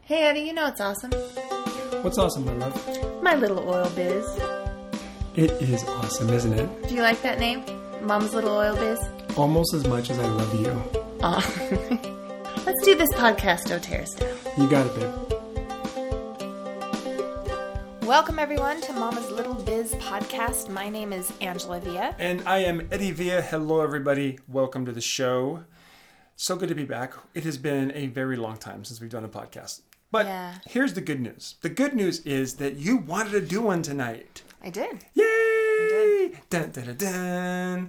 Hey Eddie, you know it's awesome. What's awesome, my love? My little oil biz. It is awesome, isn't it? Do you like that name? Mom's Little Oil Biz? Almost as much as I love you. Aw. Let's do this podcast, Tear style. You got it, babe. Welcome everyone to Mama's Little Biz podcast. My name is Angela Villa. And I am Eddie Villa. Hello, everybody. Welcome to the show. So good to be back. It has been a very long time since we've done a podcast. But Here's the good news. The good news is that you wanted to do one tonight. I did. Yay! I did. Dun, dun, dun, dun.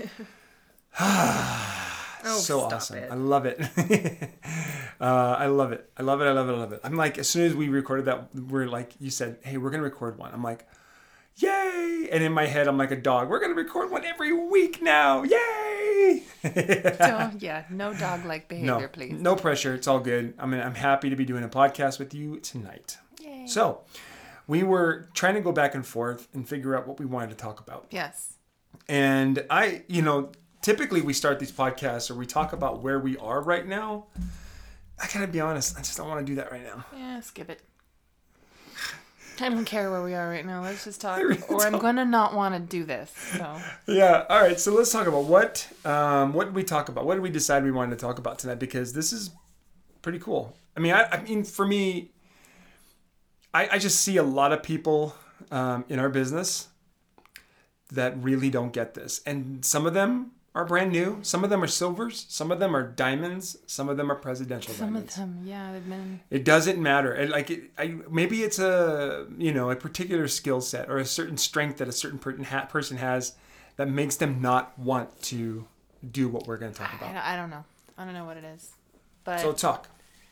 So awesome. It. I love it. I love it. I love it. I love it. I love it. I'm like, as soon as we recorded that, we're like, you said, hey, we're going to record one. I'm like, yay. And in my head, I'm like a dog. We're going to record one every week now. Yay. No dog-like behavior, please. No pressure. It's all good. I'm happy to be doing a podcast with you tonight. Yay. So we were trying to go back and forth and figure out what we wanted to talk about. Yes. And typically we start these podcasts or we talk about where we are right now. I gotta be honest, I just don't want to do that right now. Yeah, skip it. I don't care where we are right now. Let's just talk. I'm gonna not want to do this. So. Yeah. All right. So let's talk about what did we talk about? What did we decide we wanted to talk about tonight? Because this is pretty cool. I mean, for me, I just see a lot of people in our business that really don't get this, and some of them are brand new. Some of them are silvers. Some of them are diamonds. Some of them are presidential diamonds. Some of them, yeah, they've been. It doesn't matter. Maybe it's a particular skill set or a certain strength that a certain person has that makes them not want to do what we're going to talk about. I don't know. I don't know what it is. But so talk.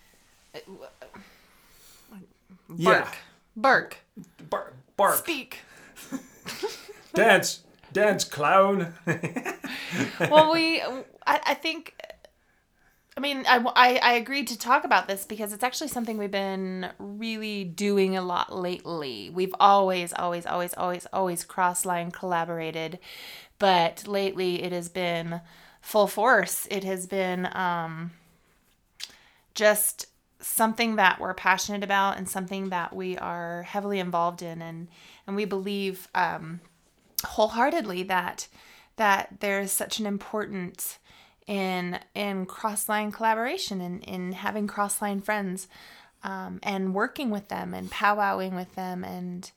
Bark. Bark. Speak. Dance, clown. Well, I think, I agreed to talk about this because it's actually something we've been really doing a lot lately. We've always cross-line collaborated, but lately it has been full force. It has been just something that we're passionate about and something that we are heavily involved in, and we believe wholeheartedly that there's such an importance in cross-line collaboration and in having cross-line friends and working with them and powwowing with them and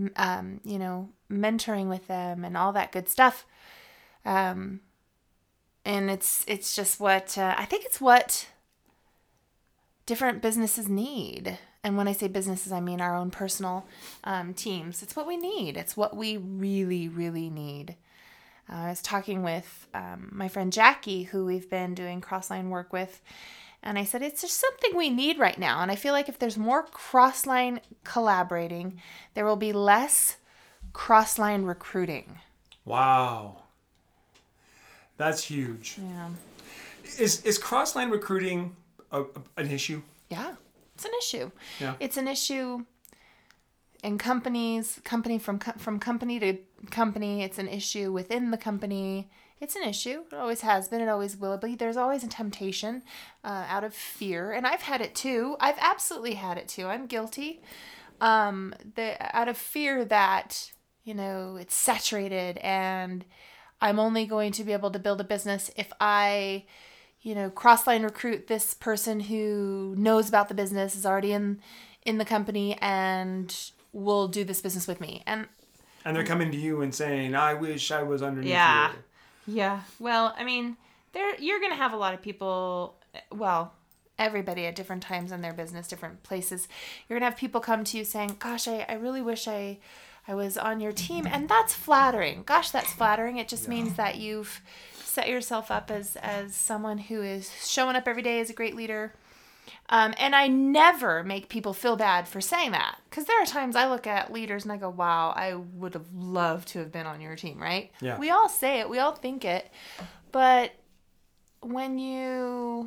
mentoring with them and all that good stuff, and it's just what I think it's what different businesses need. And when I say businesses, I mean our own personal teams. It's what we need. It's what we really, really need. I was talking with my friend Jackie, who we've been doing cross-line work with, and I said, it's just something we need right now. And I feel like if there's more cross-line collaborating, there will be less cross-line recruiting. Wow. That's huge. Yeah. Is cross-line recruiting an issue? Yeah. It's an issue. Yeah. It's an issue in companies, from company to company. It's an issue within the company. It's an issue. It always has been. It always will be. There's always a temptation out of fear. And I've had it too. I've absolutely had it too. I'm guilty. Out of fear that, it's saturated and I'm only going to be able to build a business if I cross-line recruit this person who knows about the business, is already in the company, and will do this business with me. And they're coming to you and saying, I wish I was underneath you. Yeah. Well, you're going to have a lot of people, everybody at different times in their business, different places. You're going to have people come to you saying, gosh, I really wish I was on your team. And that's flattering. Gosh, that's flattering. It just means that you've set yourself up as someone who is showing up every day as a great leader. And I never make people feel bad for saying that, because there are times I look at leaders and I go, wow, I would have loved to have been on your team, right? Yeah. We all say it. We all think it. But when you...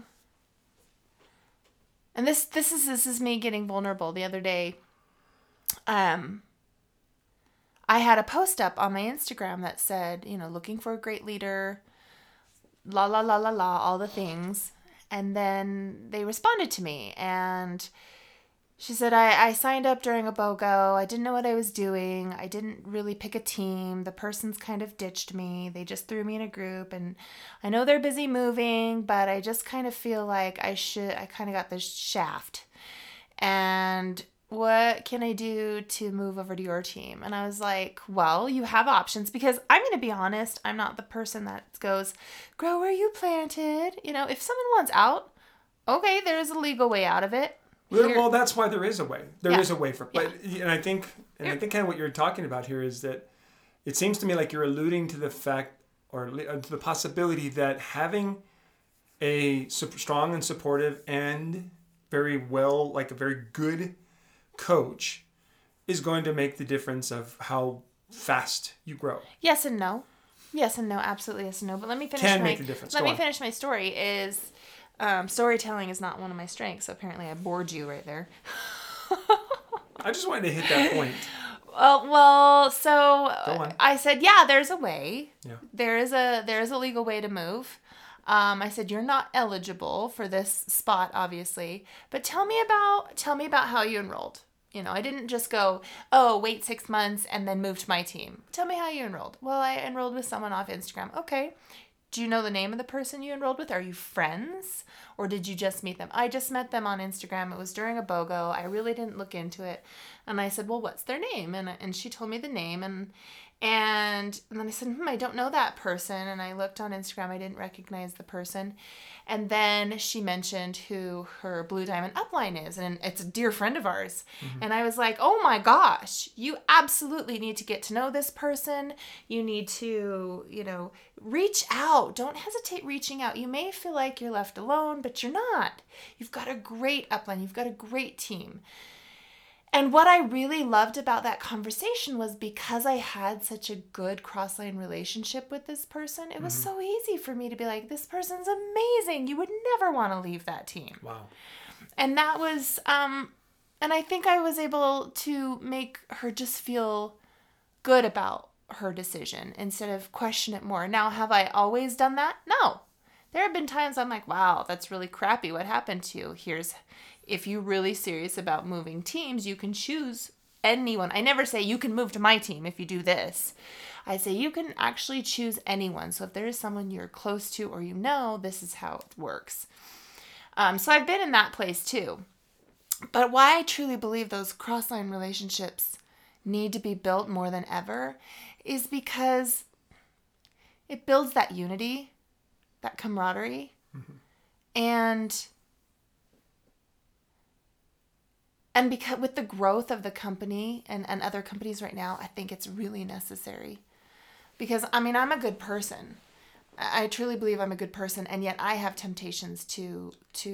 And this is me getting vulnerable. The other day, I had a post up on my Instagram that said, looking for a great leader, la, la, la, la, la, all the things. And then they responded to me, and She said, I signed up during a BOGO. I didn't know what I was doing. I didn't really pick a team. The person's kind of ditched me. They just threw me in a group. And I know they're busy moving, but I just kind of feel like I kind of got this shaft. And what can I do to move over to your team? And I was like, well, you have options, because I'm going to be honest. I'm not the person that goes, grow where you planted. If someone wants out, okay, there's a legal way out of it. Well, that's why there is a way. There is Yeah. a way for, but and I think kind of what you're talking about here is that it seems to me like you're alluding to the fact or to the possibility that having a strong and supportive and very well, like a very good coach is going to make the difference of how fast you grow. Yes and no. Yes and no. Absolutely yes and no. But let me finish. Make the difference. Let me finish my story. Is storytelling is not one of my strengths. So apparently I bored you right there. I just wanted to hit that point. So I said, yeah, there's a way. Yeah. There is a legal way to move. I said, you're not eligible for this spot, obviously, but tell me about how you enrolled. I didn't just go, oh, wait 6 months and then move to my team. Tell me how you enrolled. Well, I enrolled with someone off Instagram. Okay. Do you know the name of the person you enrolled with? Are you friends? Or did you just meet them? I just met them on Instagram. It was during a BOGO. I really didn't look into it. And I said, well, what's their name? And she told me the name. And then I said, I don't know that person. And I looked on Instagram. I didn't recognize the person. And then she mentioned who her Blue Diamond upline is. And it's a dear friend of ours. Mm-hmm. And I was like, oh my gosh, you absolutely need to get to know this person. You need to, reach out. Don't hesitate reaching out. You may feel like you're left alone, but you're not. You've got a great upline. You've got a great team. And what I really loved about that conversation was because I had such a good cross-line relationship with this person, it was so easy for me to be like, this person's amazing. You would never want to leave that team. Wow. And that was, and I think I was able to make her just feel good about her decision instead of question it more. Now, have I always done that? No. There have been times I'm like, wow, that's really crappy. What happened to you? If you're really serious about moving teams, you can choose anyone. I never say you can move to my team if you do this. I say you can actually choose anyone. So if there is someone you're close to or this is how it works. So I've been in that place too. But why I truly believe those cross-line relationships need to be built more than ever is because it builds that unity, that camaraderie, and because with the growth of the company and other companies right now, I think it's really necessary. Because, I'm a good person. I truly believe I'm a good person, and yet I have temptations to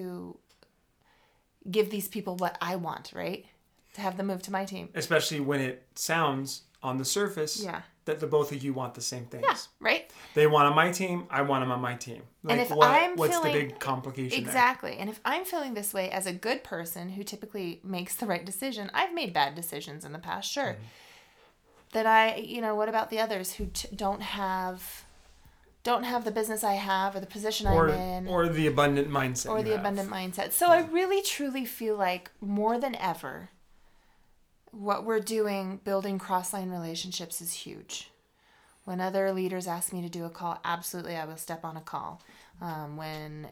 give these people what I want, right? To have them move to my team. Especially when it sounds on the surface that the both of you want the same things. Yeah, right? They want on my team, I want them on my team. Like, and if what's the big complication exactly. There? And if I'm feeling this way as a good person who typically makes the right decision, I've made bad decisions in the past, sure. That what about the others who don't have the business I have or the position I'm in? Or the abundant mindset. Or the abundant mindset. So I really, truly feel like more than ever, what we're doing, building cross-line relationships, is huge. When other leaders ask me to do a call, absolutely, I will step on a call. When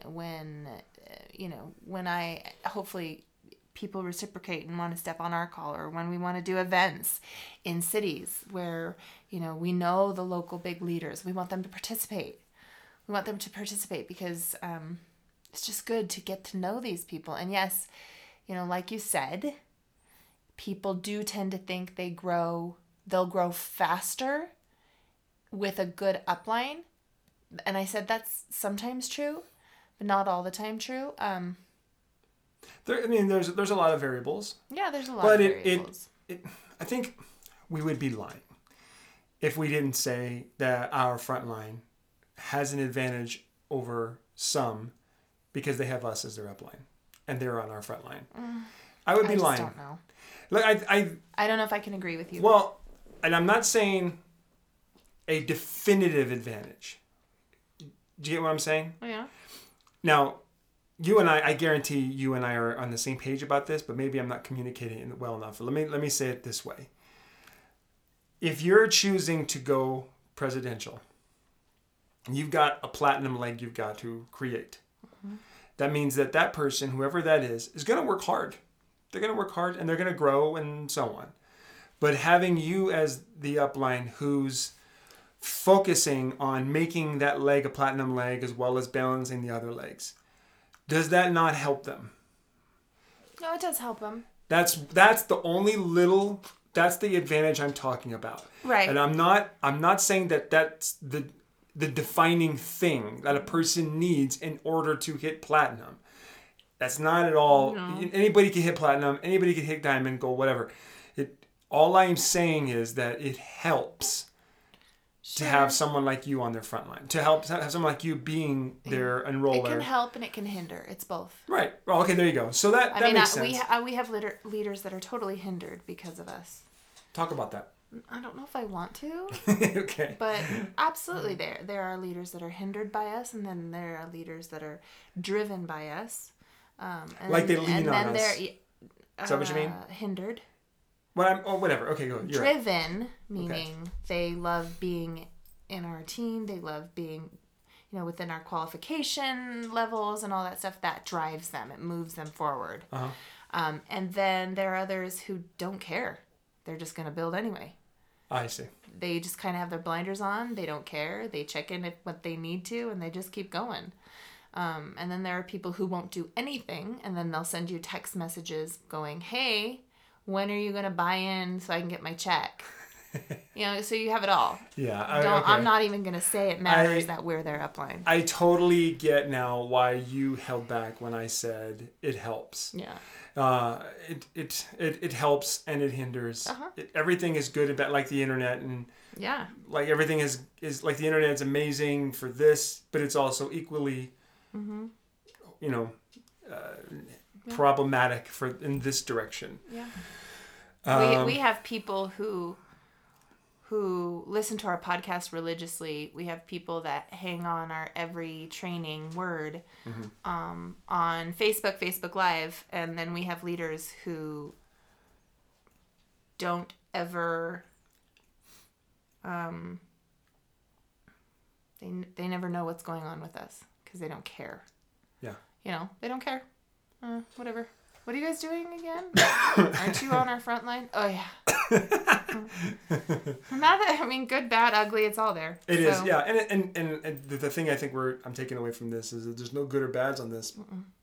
I hopefully people reciprocate and want to step on our call, or when we want to do events in cities where we know the local big leaders, we want them to participate. We want them to participate because it's just good to get to know these people. And yes, like you said, people do tend to think they'll grow faster with a good upline. And I said that's sometimes true, but not all the time true. There's a lot of variables. Yeah, there's a lot of variables. I think we would be lying if we didn't say that our front line has an advantage over some because they have us as their upline and they're on our front line. I would be lying. I just don't know. Look, I don't know if I can agree with you. Well, and I'm not saying a definitive advantage. Do you get what I'm saying? Yeah. Now, you and I guarantee you and I are on the same page about this, but maybe I'm not communicating it well enough. Let me say it this way. If you're choosing to go presidential, you've got a platinum leg you've got to create. Mm-hmm. That means that person, whoever that is going to work hard. They're going to work hard and they're going to grow and so on. But having you as the upline who's focusing on making that leg a platinum leg as well as balancing the other legs, does that not help them? No, it does help them. That's the only little, that's the advantage I'm talking about. Right. And I'm not saying that that's the defining thing that a person needs in order to hit platinum. That's not at all. No. Anybody can hit platinum. Anybody can hit diamond, gold, whatever. All I'm saying is that it helps to have someone like you on their front line. To have someone like you being their enroller. It can help and it can hinder. It's both. Right. Well, okay, there you go. So that makes sense. We have leaders that are totally hindered because of us. Talk about that. I don't know if I want to. Okay. But absolutely there are leaders that are hindered by us, and then there are leaders that are driven by us. Like they lean on us. Is that what you mean? Hindered. Whatever. Okay, go. You're driven, right. Meaning they love being in our team. They love being, within our qualification levels and all that stuff. That drives them. It moves them forward. Uh-huh. And then there are others who don't care. They're just going to build anyway. I see. They just kind of have their blinders on. They don't care. They check in what they need to, and they just keep going. And then there are people who won't do anything, and then they'll send you text messages going, hey, when are you going to buy in so I can get my check? So you have it all. Yeah. I'm not even going to say it matters that we're their upline. I totally get now why you held back when I said it helps. Yeah. It helps and it hinders. Uh-huh. Everything is good about like the internet, and like everything is like the internet is amazing for this, but it's also equally, problematic in this direction. Yeah. We have people who listen to our podcast religiously. We have people that hang on our every training word on Facebook Live. And then we have leaders who don't ever, they never know what's going on with us because they don't care. Yeah. They don't care. Whatever. What are you guys doing again? Aren't you on our front line? Oh, yeah. Good, bad, ugly, it's all there. It is, yeah. And the thing I think I'm taking away from this is that there's no good or bads on this.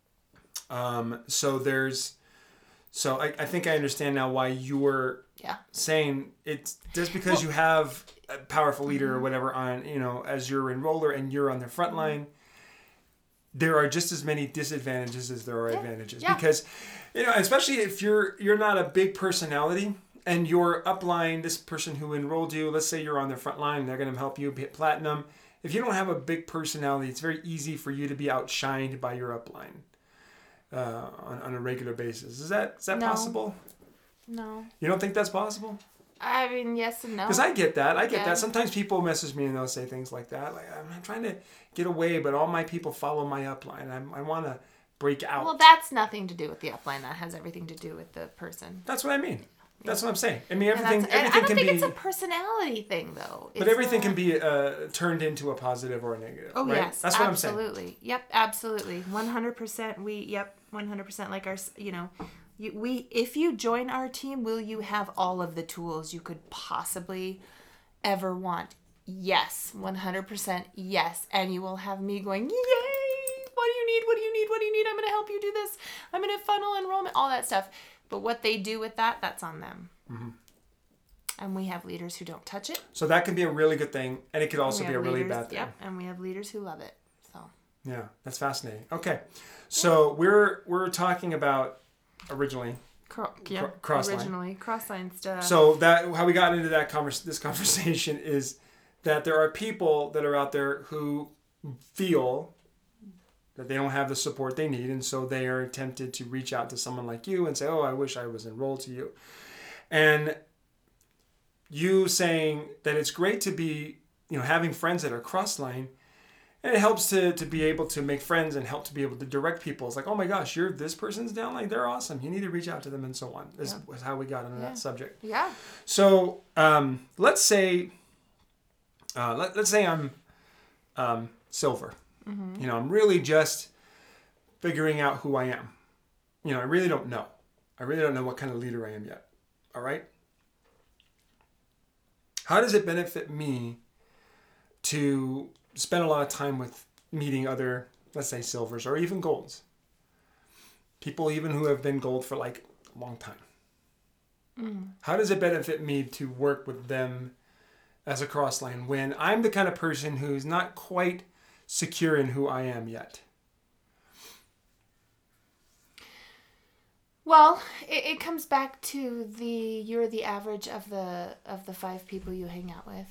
So I think I understand now why you're saying it's just because you have a powerful leader or whatever on, as your enroller and you're on the front line. There are just as many disadvantages as there are advantages because, especially if you're not a big personality and your upline, this person who enrolled you, let's say you're on the front line, they're going to help you hit platinum. If you don't have a big personality, it's very easy for you to be outshined by your upline on a regular basis. Is that possible? No. You don't think that's possible? Yes and no. Because I get that. That. Sometimes people message me and they'll say things like that. Like, I'm trying to get away, but all my people follow my upline. I want to break out. Well, that's nothing to do with the upline. That has everything to do with the person. That's what I mean. That's what I'm saying. Everything can be... I don't think it's a personality thing, though. But everything can be turned into a positive or a negative. Oh, right? Yes. That's what I'm saying. Absolutely. Yep, absolutely. 100%. 100%. Like our, if you join our team, will you have all of the tools you could possibly ever want? Yes. 100% yes. And you will have me going, yay! What do you need? What do you need? What do you need? I'm going to help you do this. I'm going to funnel enrollment, all that stuff. But what they do with that, that's on them. Mm-hmm. And we have leaders who don't touch it. So that can be a really good thing, and it could also be a really bad thing. Yep, and we have leaders who love it. So. Yeah, that's fascinating. Okay, so we're talking about originally Crossline. Originally Crossline stuff. So that how we got into this conversation is that there are people that are out there who feel that they don't have the support they need, and so they are tempted to reach out to someone like you and say, oh, I wish I was enrolled to you. And you saying that it's great to be, having friends that are Crossline, And it helps to be able to make friends and help to be able to direct people. It's like, oh my gosh, this person's down, like they're awesome. You need to reach out to them and so on. This was how we got into that subject. Yeah. So let's say I'm silver. Mm-hmm. I'm really just figuring out who I am. I really don't know. I really don't know what kind of leader I am yet. All right? How does it benefit me to spend a lot of time with meeting other, let's say, silvers or even golds? People even who have been gold for like a long time. Mm. How does it benefit me to work with them as a cross line when I'm the kind of person who's not quite secure in who I am yet? Well, it comes back to you're the average of the 5 people you hang out with.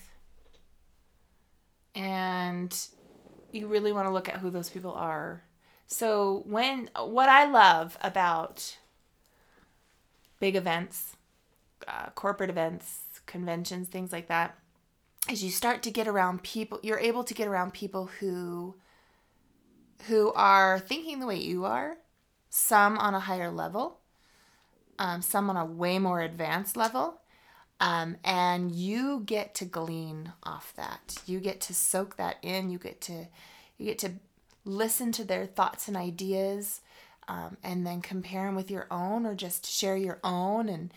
And you really want to look at who those people are. So what I love about big events, corporate events, conventions, things like that, is you start to get around people, you're able to get around people who are thinking the way you are, some on a higher level, some on a way more advanced level, and you get to glean off that. You get to soak that in. You get to listen to their thoughts and ideas, and then compare them with your own, or just share your own. And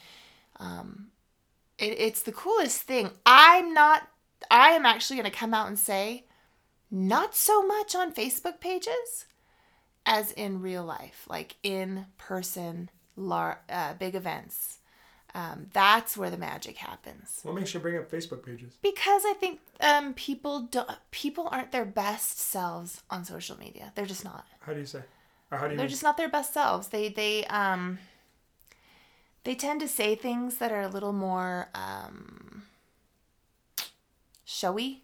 it's the coolest thing. I am actually going to come out and say, not so much on Facebook pages as in real life, like in person, big events. That's where the magic happens. What makes you bring up Facebook pages? Because I think people aren't their best selves on social media. They're just not. How do you say? Or how do you? They're just not their best selves. They tend to say things that are a little more showy.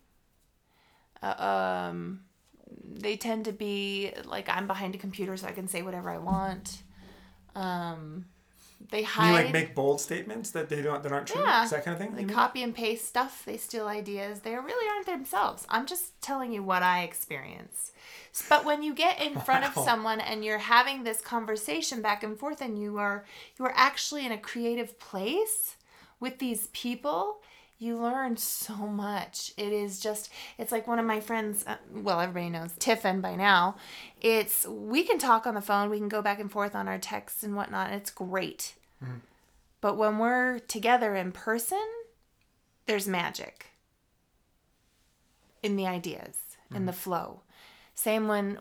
They tend to be like, I'm behind a computer so I can say whatever I want. They hide. You like make bold statements that aren't true? Yeah. Is that kind of thing? They copy and paste stuff. They steal ideas. They really aren't themselves. I'm just telling you what I experience. But when you get in front of someone and you're having this conversation back and forth, and you are actually in a creative place with these people, you learn so much. It's like one of my friends, everybody knows Tiffin by now. We can talk on the phone, we can go back and forth on our texts and whatnot, and it's great. Mm-hmm. But when we're together in person, there's magic in the ideas, in the flow. Same when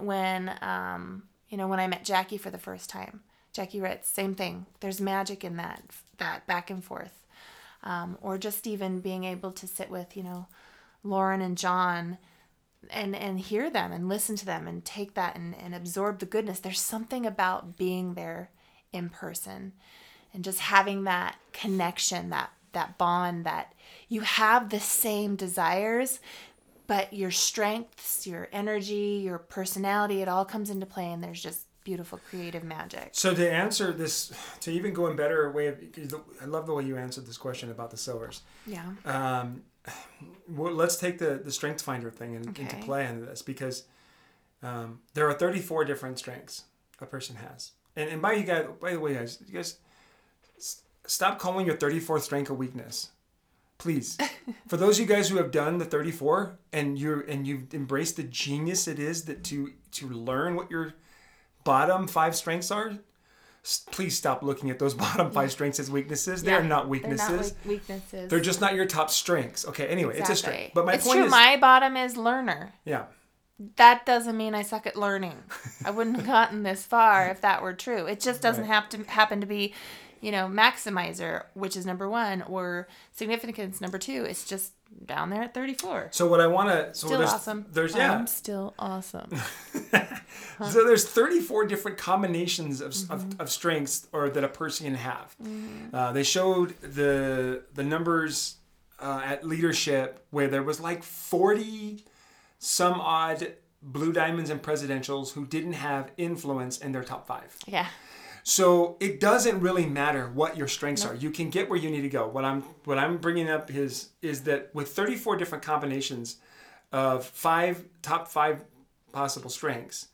I met Jackie for the first time. Jackie Ritz, same thing. There's magic in that back and forth. Or just even being able to sit with, Lauren and John and hear them and listen to them and take that and absorb the goodness. There's something about being there in person and just having that connection, that bond, that you have the same desires, but your strengths, your energy, your personality, it all comes into play, and there's just beautiful creative magic. So to answer this, to even go in better way of, I love the way you answered this question about the silvers. Yeah. Let's take the strength finder thing into play into this, because there are 34 different strengths a person has. And by the way, guys, you guys stop calling your 34th strength a weakness. Please. For those of you guys who have done the 34 and you've embraced the genius it is that to learn what your bottom 5 strengths are, please stop looking at those bottom 5 strengths as weaknesses. They are not weaknesses. They're not weaknesses. They're just not your top strengths. Okay, anyway, It's a strength. But my point point true. is, my bottom is learner. Yeah. That doesn't mean I suck at learning. I wouldn't have gotten this far if that were true. It just doesn't happen to be, maximizer, which is number 1, or significance number 2. It's just down there at 34. So what I want to... Still awesome. I'm still awesome. So there's 34 different combinations of strengths that a person can have. Mm-hmm. They showed the numbers at leadership where there was like 40 some odd blue diamonds and presidentials who didn't have influence in their top 5. Yeah. So it doesn't really matter what your strengths are. You can get where you need to go. What I'm bringing up is that with 34 different combinations of top 5 possible strengths,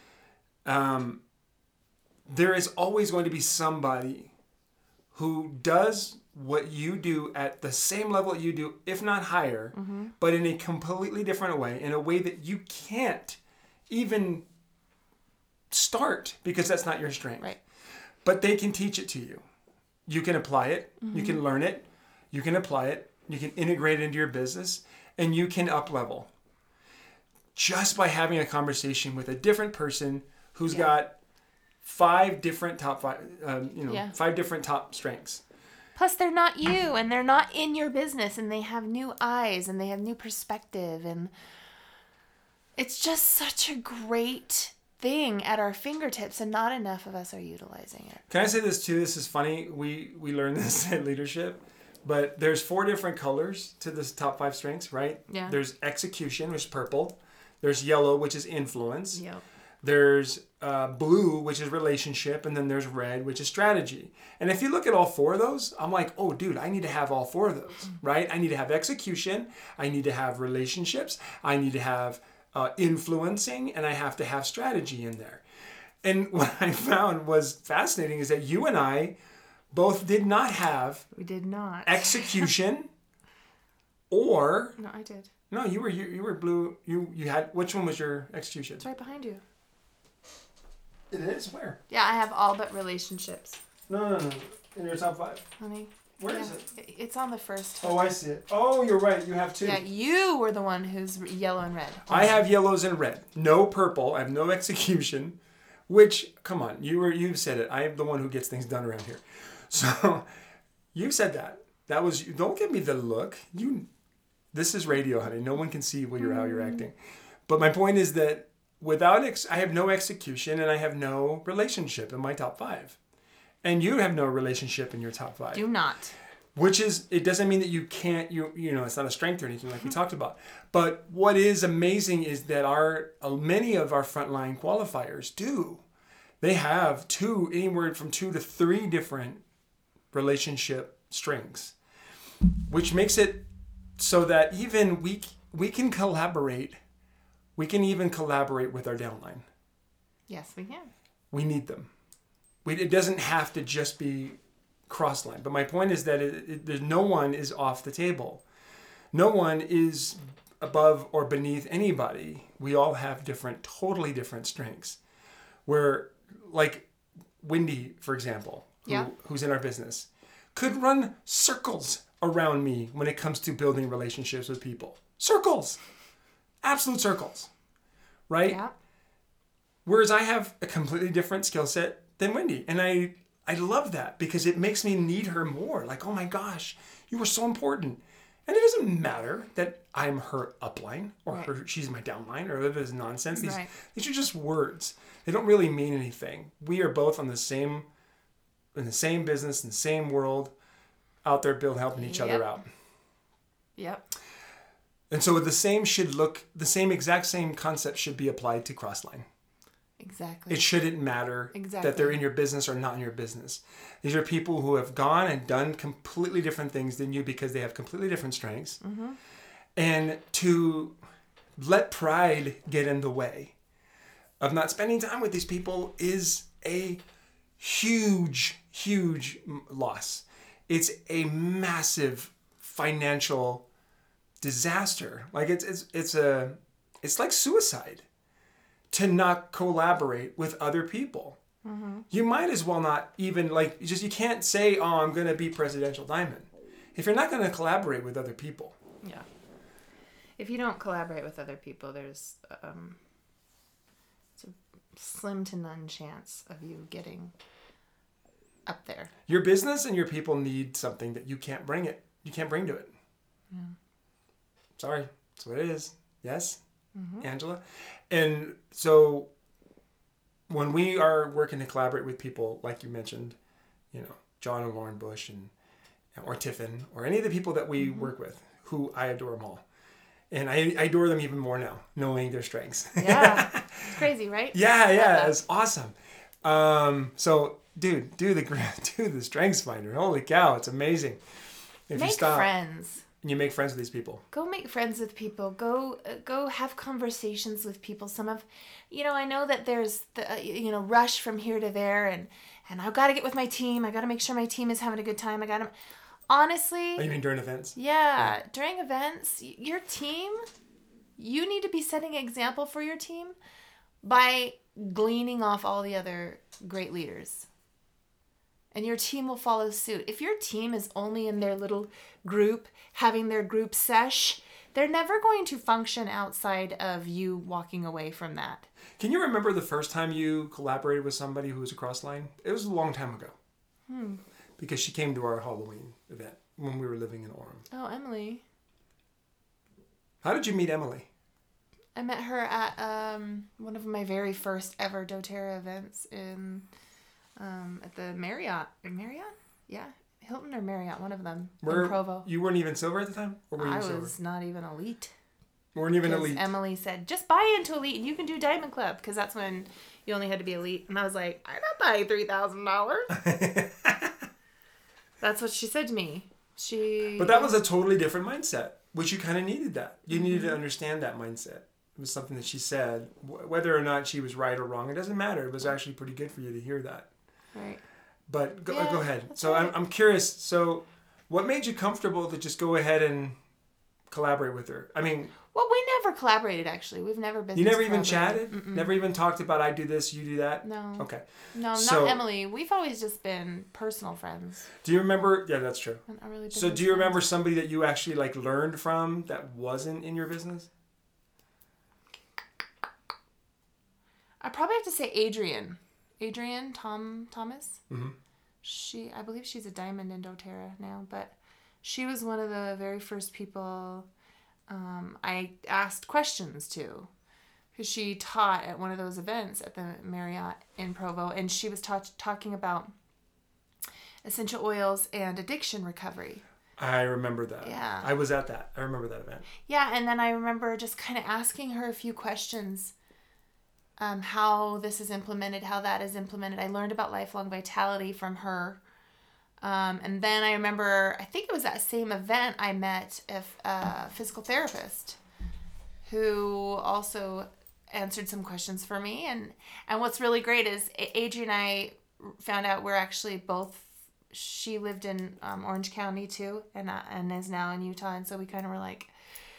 there is always going to be somebody who does what you do at the same level that you do, if not higher, but in a completely different way, in a way that you can't even start because that's not your strength. Right. But they can teach it to you. You can apply it. You can learn it. You can apply it. You can integrate it into your business, and you can up level just by having a conversation with a different person who's got 5 different top strengths. Plus, they're not you, and they're not in your business, and they have new eyes, and they have new perspective, and it's just such a great thing at our fingertips, and not enough of us are utilizing it. Can I say this too? This is funny. We learned this in leadership, but there's 4 different colors to this top 5 strengths, right? Yeah. There's execution, which is purple. There's yellow, which is influence. Yep. There's blue, which is relationship, and then there's red, which is strategy. And if you look at all 4 of those, I'm like, oh, dude, I need to have all 4 of those, right? I need to have execution. I need to have relationships. I need to have influencing, and I have to have strategy in there. And what I found was fascinating is that you and I both did not have We did not. execution or No, I did. no, you were blue. You had, which one was your execution? It's right behind you. It is where? Yeah, I have all but relationships, No. In your top 5. honey. Where is it? It's on the first. Oh, I see it. Oh, you're right. You have 2. Yeah, you were the one who's yellow and red. I have yellows and red. No purple. I have no execution. Which, come on, you said it. I am the one who gets things done around here. So, you said that. That was. Don't give me the look. This is radio, honey. No one can see how you're acting. But my point is that without I have no execution and I have no relationship in my top 5, and you have no relationship in your top 5. Do not. Which is, it doesn't mean that you can't, it's not a strength or anything like we talked about. But what is amazing is that many of our frontline qualifiers do. They have anywhere from 2 to 3 different relationship strengths, which makes it so that even we can collaborate. We can even collaborate with our downline. Yes, we can. We need them. It doesn't have to just be cross-line. But my point is that no one is off the table. No one is above or beneath anybody. We all have totally different strengths. Where, like Wendy, for example, who's in our business, could run circles around me when it comes to building relationships with people. Circles. Absolute circles. Right? Yeah. Whereas I have a completely different skill set than Wendy. And I love that because it makes me need her more. Like, oh my gosh, you were so important. And it doesn't matter that I'm her upline or she's my downline or that is nonsense. These are just words. They don't really mean anything. We are both in the same business, in the same world, out there helping each other out. Yep. And so the same exact same concept should be applied to Crossline. Exactly. It shouldn't matter that they're in your business or not in your business. These are people who have gone and done completely different things than you because they have completely different strengths. Mm-hmm. And to let pride get in the way of not spending time with these people is a huge, huge loss. It's a massive financial disaster. Like it's like suicide to not collaborate with other people. Mm-hmm. You might as well not even you can't say, oh, I'm going to be Presidential Diamond if you're not going to collaborate with other people. Yeah. If you don't collaborate with other people, there's it's a slim to none chance of you getting up there. Your business and your people need something that you can't bring to it. Yeah. Sorry, that's what it is. Yes, Angela. And so when we are working to collaborate with people, like you mentioned, John and Lauren Bush or Tiffin or any of the people that we work with, who I adore them all. And I adore them even more now, knowing their strengths. Yeah. It's crazy, right? Yeah. It's awesome. So, dude, do the Strengths Finder. Holy cow, it's amazing. Make friends. And you make friends with these people. Go make friends with people. Go have conversations with people. Some of, I know that there's the, rush from here to there, and I've got to get with my team. I got to make sure my team is having a good time. Honestly. Oh, you mean during events? Yeah, during events, your team, you need to be setting an example for your team by gleaning off all the other great leaders. And your team will follow suit. If your team is only in their little group, having their group sesh, they're never going to function outside of you walking away from that. Can you remember the first time you collaborated with somebody who was across line? It was a long time ago. Because she came to our Halloween event when we were living in Orem. Oh, Emily. How did you meet Emily? I met her at one of my very first ever doTERRA events at the Marriott. Marriott? Yeah. Hilton or Marriott, one of them. In Provo. You weren't even silver at the time? Or were you silver? I was not even elite. Weren't even elite. Emily said, just buy into elite and you can do Diamond Club. Because that's when you only had to be elite. And I was like, I'm not buying $3,000. That's what she said to me. But that was a totally different mindset, which you kind of needed that. You needed to understand that mindset. It was something that she said. Whether or not she was right or wrong, it doesn't matter. It was actually pretty good for you to hear that. Right. But go ahead. So right. I'm curious. So what made you comfortable to just go ahead and collaborate with her? I mean... Well, we never collaborated, actually. We've never been. You never even chatted? Mm-mm. Never even talked about, I do this, you do that? No. Okay. No, not Emily. We've always just been personal friends. Do you remember... Yeah, that's true. Not really so do you remember somebody that you actually learned from that wasn't in your business? I probably have to say Adrienne. Adrienne Thomas. Mm-hmm. I believe she's a diamond in doTERRA now, but she was one of the very first people I asked questions to, because she taught at one of those events at the Marriott in Provo, and she was talking about essential oils and addiction recovery. I remember that. Yeah. I was at that. I remember that event. Yeah, and then I remember just kind of asking her a few questions. How this is implemented, how that is implemented. I learned about lifelong vitality from her. And then I remember, I think it was that same event I met a physical therapist who also answered some questions for me. And what's really great is Adrienne and I found out we're actually both, she lived in Orange County too, and is now in Utah. And so we kind of were like,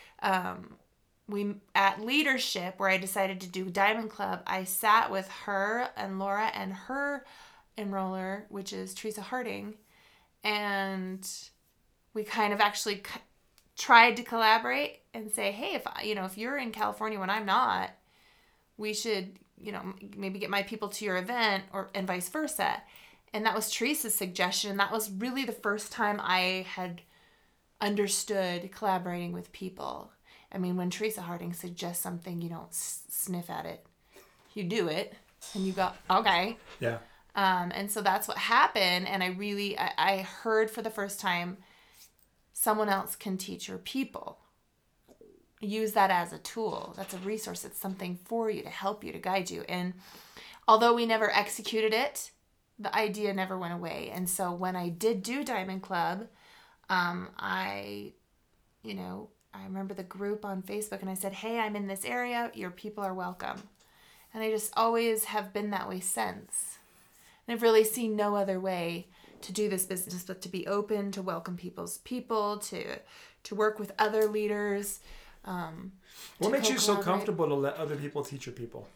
we at leadership, where I decided to do Diamond Club, I sat with her and Laura and her enroller, which is Teresa Harding, and we kind of actually tried to collaborate and say, hey, if you're in California when I'm not, we should, maybe get my people to your event, and vice versa. And that was Teresa's suggestion. That was really the first time I had understood collaborating with people. I mean, when Teresa Harding suggests something, you don't sniff at it. You do it, and you go, okay. Yeah. And so that's what happened, and I heard for the first time, someone else can teach your people. Use that as a tool. That's a resource. It's something for you, to help you, to guide you. And although we never executed it, the idea never went away. And so when I did do Diamond Club, I remember the group on Facebook, and I said, hey, I'm in this area. Your people are welcome. And I just always have been that way since. And I've really seen no other way to do this business but to be open, to welcome people's people, to work with other leaders. What makes you so comfortable to let other people teach your people?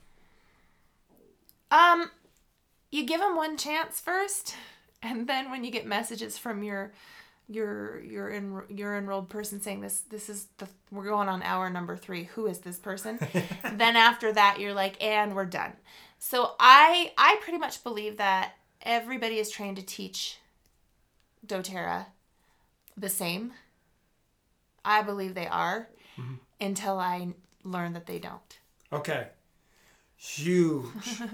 You give them one chance first, and then when you get messages from your enrolled person saying we're going on hour number 3, who is this person? Then after that you're like, and we're done. So I pretty much believe that everybody is trained to teach doTERRA the same. I believe they are, until I learn that they don't. Okay. Huge.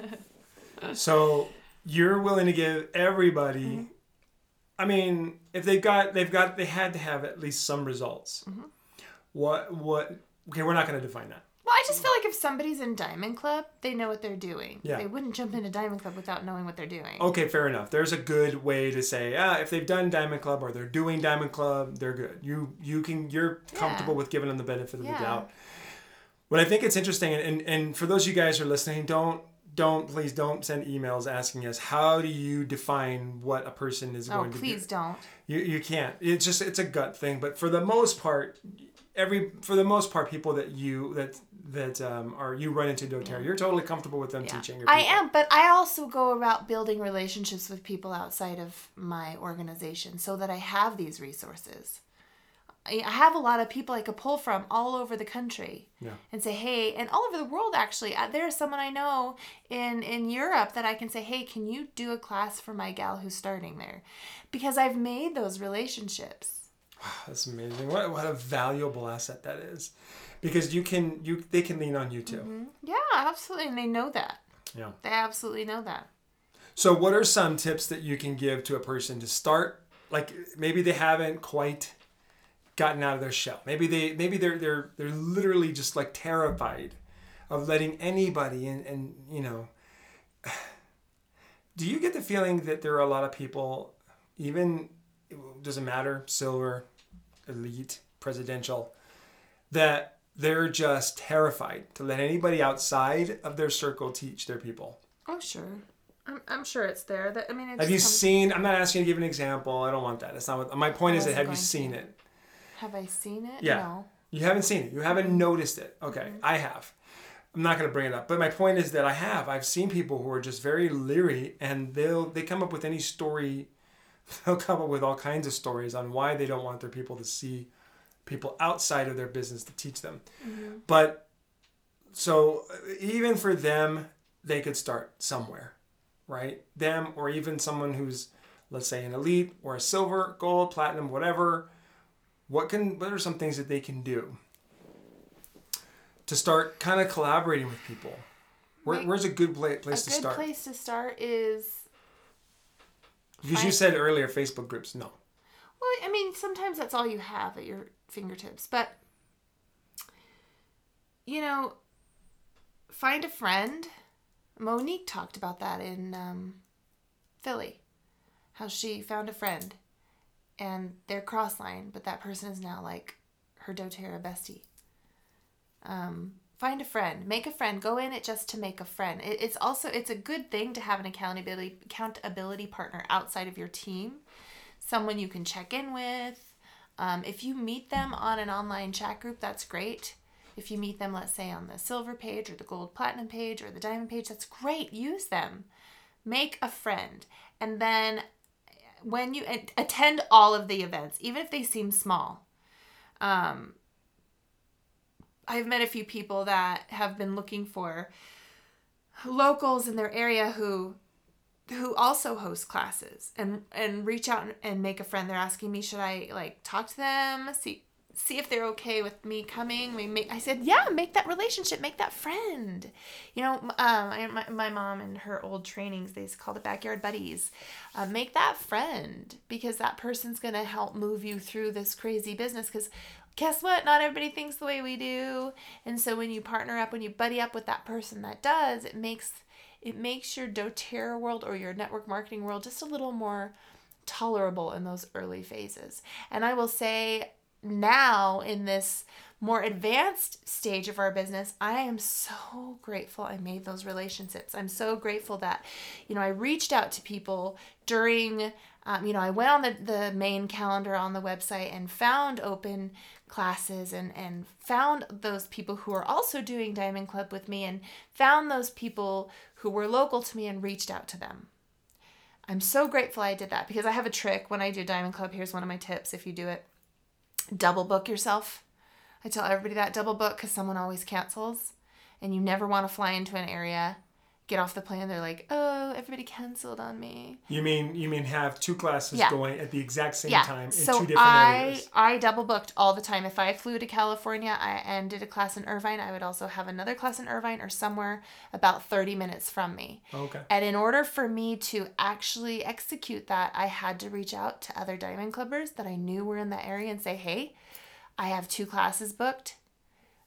So you're willing to give everybody, I mean, if they had to have at least some results. What, okay, we're not going to define that. Well, I just feel like if somebody's in Diamond Club, they know what they're doing. Yeah. They wouldn't jump into Diamond Club without knowing what they're doing. Okay, fair enough. There's a good way to say, if they've done Diamond Club or they're doing Diamond Club, they're good. You're comfortable with giving them the benefit of the doubt. What I think it's interesting, and for those of you guys who are listening, please don't send emails asking us, how do you define what a person is going to do? Oh, please don't. You can't. It's a gut thing. But for the most part, people that you run into doTERRA, you're totally comfortable with them teaching your people. I am, but I also go about building relationships with people outside of my organization so that I have these resources. I have a lot of people I could pull from all over the country and say, hey, and all over the world, actually. There's someone I know in Europe that I can say, hey, can you do a class for my gal who's starting there? Because I've made those relationships. Wow, that's amazing. What a valuable asset that is. Because they can lean on you too. Mm-hmm. Yeah, absolutely. And they know that. Yeah. They absolutely know that. So what are some tips that you can give to a person to start? Like maybe they haven't quite gotten out of their shell. Maybe they're literally just like terrified of letting anybody in, and you know. Do you get the feeling that there are a lot of people, even it doesn't matter, silver, elite, presidential, that they're just terrified to let anybody outside of their circle teach their people? Oh, sure. I'm sure it's there. Have you seen? I'm not asking you to give an example. I don't want that. That's not what my point is. That have you seen it? Have I seen it? Yeah. No. You haven't seen it. You haven't noticed it. Okay, mm-hmm. I have. I'm not going to bring it up, but my point is that I've seen people who are just very leery, and they come up with any story. They'll come up with all kinds of stories on why they don't want their people to see people outside of their business to teach them. Mm-hmm. But so even for them, they could start somewhere, right? Them, or even someone who's, let's say, an elite or a silver, gold, platinum, whatever. What are some things that they can do to start kind of collaborating with people? Where's a good place to start? A good place to start is... Because you said earlier Facebook groups. No. Well, I mean, sometimes that's all you have at your fingertips. But, you know, find a friend. Monique talked about that in Philly. How she found a friend. And they're cross-line, but that person is now like her doTERRA bestie. Find a friend. Make a friend. Go in it just to make a friend. It's a good thing to have an accountability partner outside of your team. Someone you can check in with. If you meet them on an online chat group, that's great. If you meet them, let's say, on the silver page or the gold platinum page or the diamond page, that's great. Use them. Make a friend. And then when you attend all of the events, even if they seem small. I've met a few people that have been looking for locals in their area who also host classes and reach out and make a friend. They're asking me, should I talk to them, see if they're okay with me coming? I said, yeah, make that relationship, make that friend. You know, my mom in her old trainings, they called it backyard buddies. Make that friend, because that person's going to help move you through this crazy business. Because guess what? Not everybody thinks the way we do. And so when you partner up, when you buddy up with that person that does, it makes your doTERRA world or your network marketing world just a little more tolerable in those early phases. And I will say, now in this more advanced stage of our business, I am so grateful I made those relationships. I'm so grateful that, I reached out to people during, I went on the main calendar on the website and found open classes and found those people who are also doing Diamond Club with me and found those people who were local to me and reached out to them. I'm so grateful I did that, because I have a trick when I do Diamond Club. Here's one of my tips if you do it. Double book yourself. I tell everybody that, double book, because someone always cancels and you never want to fly into an area, get off the plane, they're like, oh, everybody canceled on me. You mean have two classes going at the exact same time in so two different areas? I double booked all the time. If I flew to California and did a class in Irvine, I would also have another class in Irvine or somewhere about 30 minutes from me. Okay. And in order for me to actually execute that, I had to reach out to other Diamond Clubbers that I knew were in that area and say, hey, I have 2 classes booked.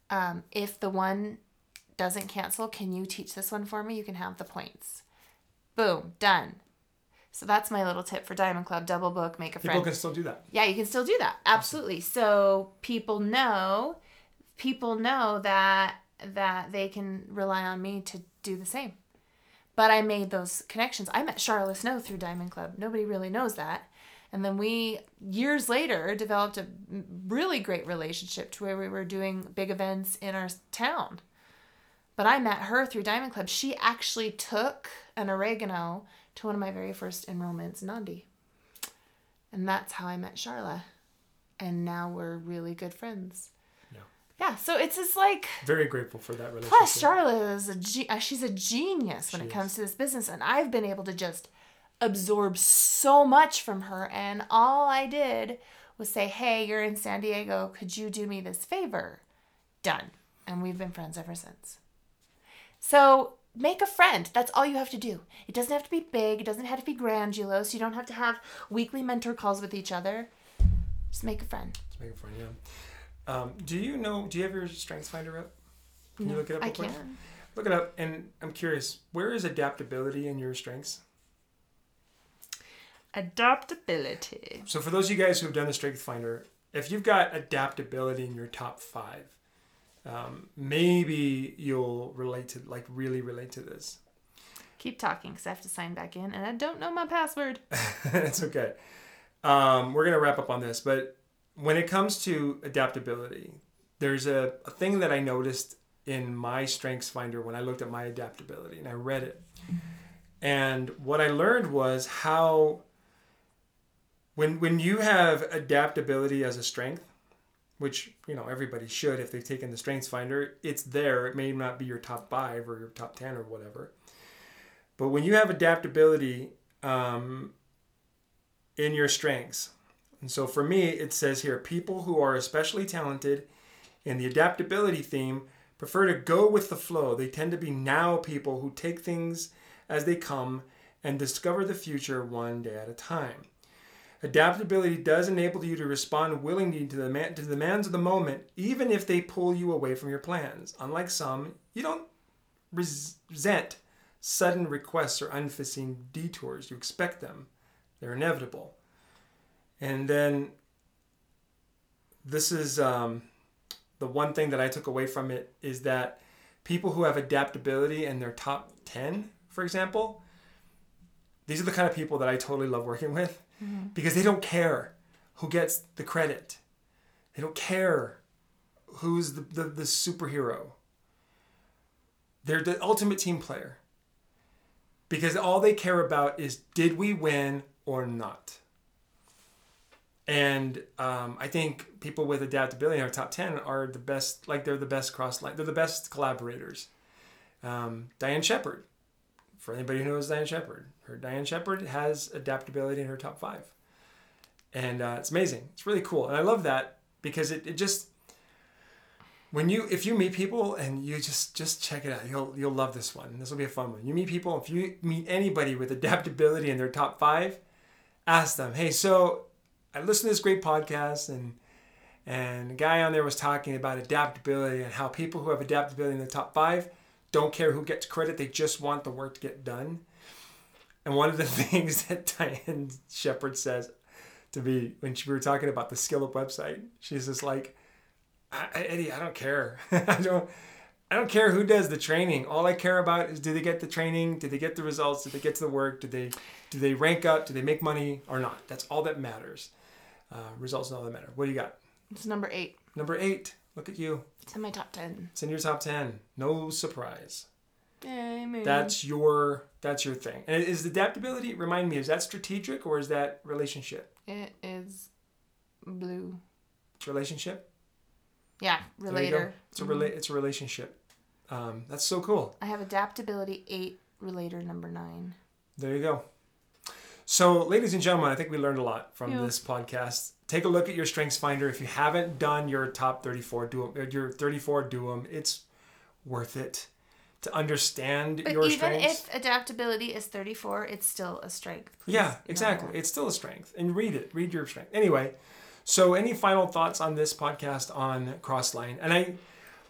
if the one doesn't cancel, can you teach this one for me? You can have the points. Boom, done. So that's my little tip for Diamond Club. Double book, make a friend. People can still do that. Yeah, you can still do that. Absolutely. So people know that they can rely on me to do the same. But I made those connections. I met Charla Snow through Diamond Club. Nobody really knows that. And then we, years later, developed a really great relationship to where we were doing big events in our town. But I met her through Diamond Club. She actually took an oregano to one of my very first enrollments in Nandi. And that's how I met Charla. And now we're really good friends. Yeah, so it's just like... Very grateful for that relationship. Plus, Charla is she's a genius when it comes to this business. And I've been able to just absorb so much from her. And all I did was say, hey, you're in San Diego. Could you do me this favor? Done. And we've been friends ever since. So make a friend. That's all you have to do. It doesn't have to be big. It doesn't have to be grandiose. You don't have to have weekly mentor calls with each other. Just make a friend. Just make a friend, yeah. Do you have your StrengthsFinder up? Can you look it up real quick? I can. Look it up, and I'm curious, where is adaptability in your strengths? Adaptability. So for those of you guys who have done the StrengthsFinder, if you've got adaptability in your top 5, maybe you'll really relate to this. Keep talking because I have to sign back in, and I don't know my password. It's okay. We're going to wrap up on this, but when it comes to adaptability, there's a thing that I noticed in my StrengthsFinder when I looked at my adaptability and I read it. And what I learned was how when you have adaptability as a strength, which, everybody should if they've taken the StrengthsFinder, it's there. It may not be your top 5 or your top 10 or whatever. But when you have adaptability in your strengths, and so for me, it says here, people who are especially talented in the adaptability theme prefer to go with the flow. They tend to be now people who take things as they come and discover the future one day at a time. Adaptability does enable you to respond willingly to the demands of the moment, even if they pull you away from your plans. Unlike some, you don't resent sudden requests or unforeseen detours. You expect them. They're inevitable. And then this is the one thing that I took away from it is that people who have adaptability in their top 10, for example, these are the kind of people that I totally love working with because they don't care who gets the credit. They don't care who's the superhero. They're the ultimate team player because all they care about is, did we win or not? And I think people with adaptability in our top 10 are the best, they're the best cross-line. They're the best collaborators. Diane Shepard, for anybody who knows Diane Shepard, Diane Shepard has adaptability in her top 5. And it's amazing. It's really cool. And I love that because it just, if you meet people and you just check it out, you'll love this one. This will be a fun one. You meet people, if you meet anybody with adaptability in their top 5, ask them, hey, so I listened to this great podcast and the guy on there was talking about adaptability and how people who have adaptability in the top 5 don't care who gets credit. They just want the work to get done. And one of the things that Diane Shepard says to me when we were talking about the SkillUp website, she's just like, Eddie, I don't care. I don't care who does the training. All I care about is, do they get the training? Do they get the results? Do they get to the work? Do they rank up? Do they make money or not? That's all that matters. Results are all that matter. What do you got? It's number 8. Number 8. Look at you. It's in my top 10. It's in your top 10. No surprise. Amen. That's your thing. And is adaptability, remind me, is that strategic or is that relationship? It is blue. It's relationship? Yeah, relator. It's a relationship. That's so cool. I have adaptability 8, relator number 9. There you go. So, ladies and gentlemen, I think we learned a lot from this podcast. Take a look at your StrengthsFinder. If you haven't done your top 34, do them. It's worth it to understand your strengths. But even if adaptability is 34, it's still a strength. Yeah, exactly. It's still a strength. And read it. Read your strength. Anyway, so any final thoughts on this podcast on Crossline? And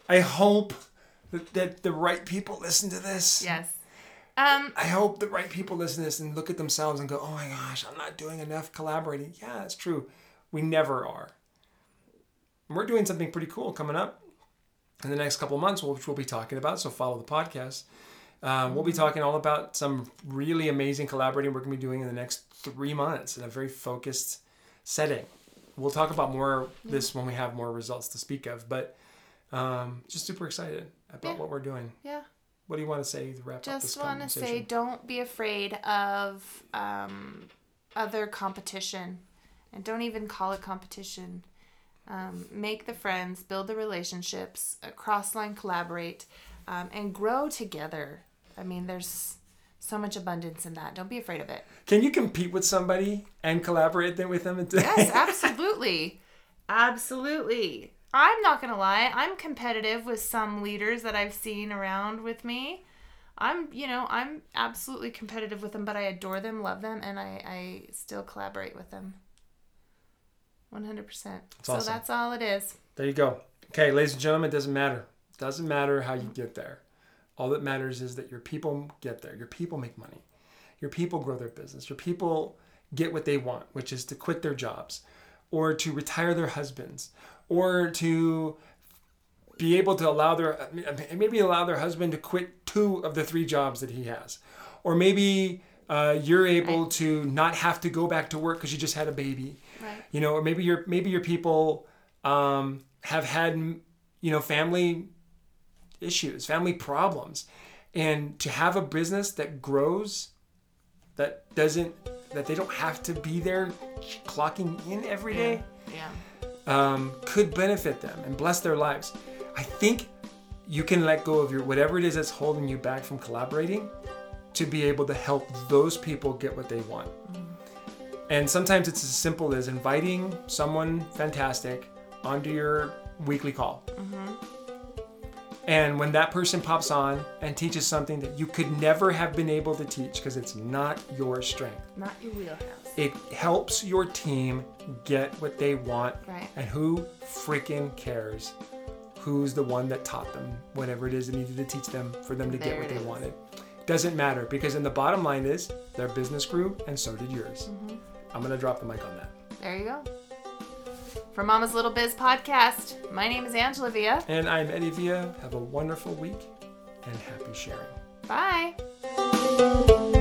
I hope that the right people listen to this. Yes. I hope the right people listen to this and look at themselves and go, oh my gosh, I'm not doing enough collaborating. Yeah, that's true. We never are. And we're doing something pretty cool coming up in the next couple of months, which we'll be talking about. So follow the podcast. We'll be talking all about some really amazing collaborating we're going to be doing in the next 3 months in a very focused setting. We'll talk about more this when we have more results to speak of, but just super excited about what we're doing. Yeah. What do you want to say to wrap up this Just want to conversation? say, don't be afraid of other competition, and don't even call it competition. Make the friends, build the relationships, cross-line collaborate, and grow together. I mean, there's so much abundance in that. Don't be afraid of it. Can you compete with somebody and collaborate with them? Yes, absolutely. Absolutely. I'm not going to lie. I'm competitive with some leaders that I've seen around with me. I'm absolutely competitive with them, but I adore them, love them, and I still collaborate with them. 100%. So awesome. that's all it is. There you go. Okay, ladies and gentlemen, it doesn't matter. It doesn't matter how you get there. All that matters is that your people get there. Your people make money. Your people grow their business. Your people get what they want, which is to quit their jobs or to retire their husbands or to be able to allow their husband to quit 2 of the 3 jobs that he has. Or maybe you're able to not have to go back to work because you just had a baby. Right. Or maybe your people have had, family issues, family problems. And to have a business that grows, that they don't have to be there clocking in every day, could benefit them and bless their lives. I think you can let go of whatever it is that's holding you back from collaborating to be able to help those people get what they want. And sometimes it's as simple as inviting someone fantastic onto your weekly call. And when that person pops on and teaches something that you could never have been able to teach because it's not your strength. Not your wheelhouse. It helps your team get what they want. Right. And who freaking cares who's the one that taught them whatever it is they needed to teach them for them to get what they wanted. Doesn't matter, because in the bottom line is their business grew and so did yours. I'm going to drop the mic on that. There you go. For Mama's Little Biz Podcast, my name is Angela Villa. And I'm Eddie Villa. Have a wonderful week and happy sharing. Bye.